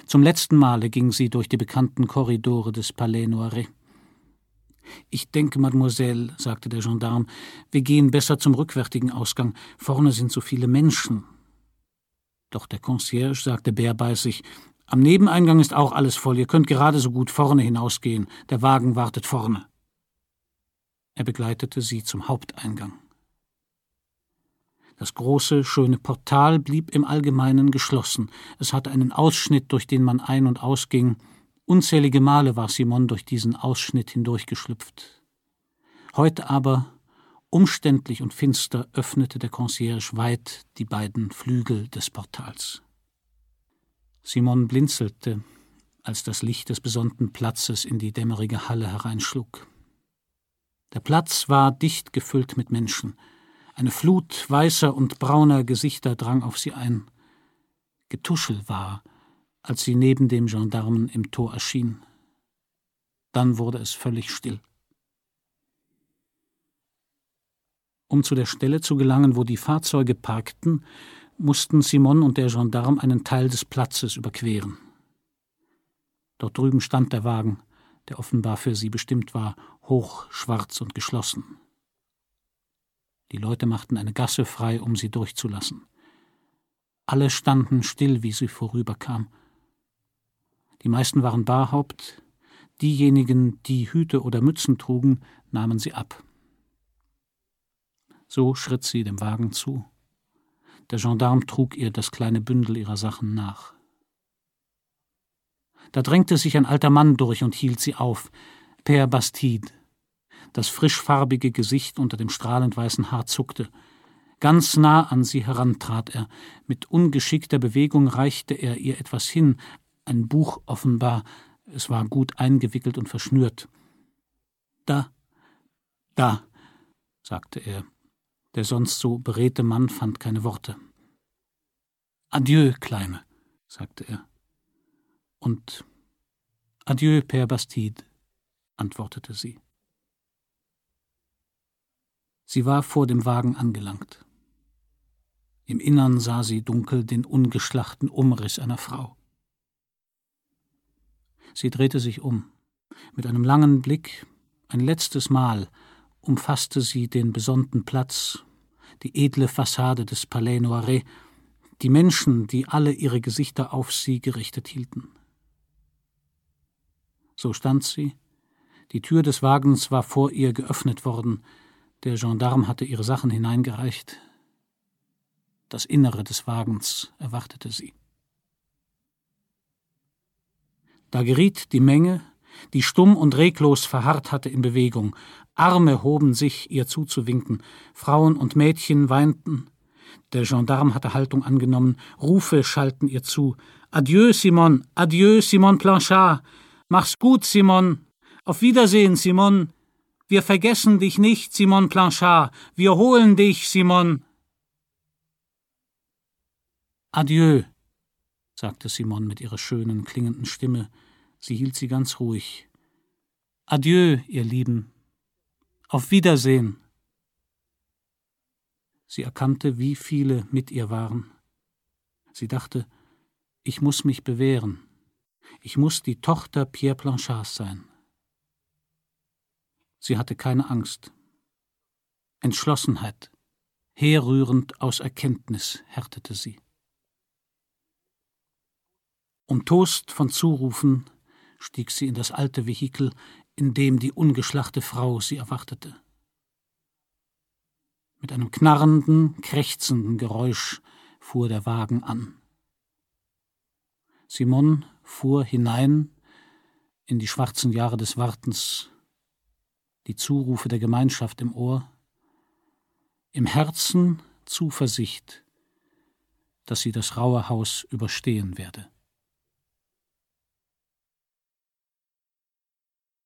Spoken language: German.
Zum letzten Male ging sie durch die bekannten Korridore des Palais Noiret. »Ich denke, Mademoiselle«, sagte der Gendarm, »wir gehen besser zum rückwärtigen Ausgang. Vorne sind so viele Menschen.« Doch der Concierge sagte bärbeißig, »Am Nebeneingang ist auch alles voll. Ihr könnt gerade so gut vorne hinausgehen. Der Wagen wartet vorne.« Er begleitete sie zum Haupteingang. Das große, schöne Portal blieb im Allgemeinen geschlossen. Es hatte einen Ausschnitt, durch den man ein- und ausging. Unzählige Male war Simone durch diesen Ausschnitt hindurchgeschlüpft. Heute aber, umständlich und finster, öffnete der Concierge weit die beiden Flügel des Portals. Simone blinzelte, als das Licht des besonnten Platzes in die dämmerige Halle hereinschlug. Der Platz war dicht gefüllt mit Menschen. Eine Flut weißer und brauner Gesichter drang auf sie ein. Getuschel war, als sie neben dem Gendarmen im Tor erschien. Dann wurde es völlig still. Um zu der Stelle zu gelangen, wo die Fahrzeuge parkten, mussten Simone und der Gendarm einen Teil des Platzes überqueren. Dort drüben stand der Wagen, der offenbar für sie bestimmt war, hoch, schwarz und geschlossen. Die Leute machten eine Gasse frei, um sie durchzulassen. Alle standen still, wie sie vorüberkam. Die meisten waren barhaupt, diejenigen, die Hüte oder Mützen trugen, nahmen sie ab. So schritt sie dem Wagen zu. Der Gendarm trug ihr das kleine Bündel ihrer Sachen nach. Da drängte sich ein alter Mann durch und hielt sie auf. Père Bastide. Das frischfarbige Gesicht unter dem strahlend weißen Haar zuckte. Ganz nah an sie heran trat er. Mit ungeschickter Bewegung reichte er ihr etwas hin, ein Buch offenbar. Es war gut eingewickelt und verschnürt. Da, sagte er. Der sonst so beredte Mann fand keine Worte. »Adieu, Kleine«, sagte er. Und »Adieu, Père Bastide«, antwortete sie. Sie war vor dem Wagen angelangt. Im Innern sah sie dunkel den ungeschlachten Umriss einer Frau. Sie drehte sich um. Mit einem langen Blick, ein letztes Mal, umfasste sie den besonnten Platz, die edle Fassade des Palais Noiret, die Menschen, die alle ihre Gesichter auf sie gerichtet hielten. So stand sie. Die Tür des Wagens war vor ihr geöffnet worden. Der Gendarm hatte ihre Sachen hineingereicht. Das Innere des Wagens erwartete sie. Da geriet die Menge, die stumm und reglos verharrt hatte, in Bewegung. Arme hoben sich, ihr zuzuwinken. Frauen und Mädchen weinten. Der Gendarm hatte Haltung angenommen. Rufe schallten ihr zu. »Adieu, Simone! Adieu, Simone Planchat! Mach's gut, Simone! Auf Wiedersehen, Simone! Wir vergessen dich nicht, Simone Planchat! Wir holen dich, Simone!« »Adieu«, sagte Simone mit ihrer schönen, klingenden Stimme. Sie hielt sie ganz ruhig. »Adieu, ihr Lieben. Auf Wiedersehen.« Sie erkannte, wie viele mit ihr waren. Sie dachte, ich muss mich bewähren. Ich muss die Tochter Pierre Planchats sein. Sie hatte keine Angst. Entschlossenheit, herrührend aus Erkenntnis, härtete sie. Umtost von Zurufen stieg sie in das alte Vehikel, in dem die ungeschlachte Frau sie erwartete. Mit einem knarrenden, krächzenden Geräusch fuhr der Wagen an. Simone fuhr hinein in die schwarzen Jahre des Wartens, die Zurufe der Gemeinschaft im Ohr, im Herzen Zuversicht, dass sie das raue Haus überstehen werde.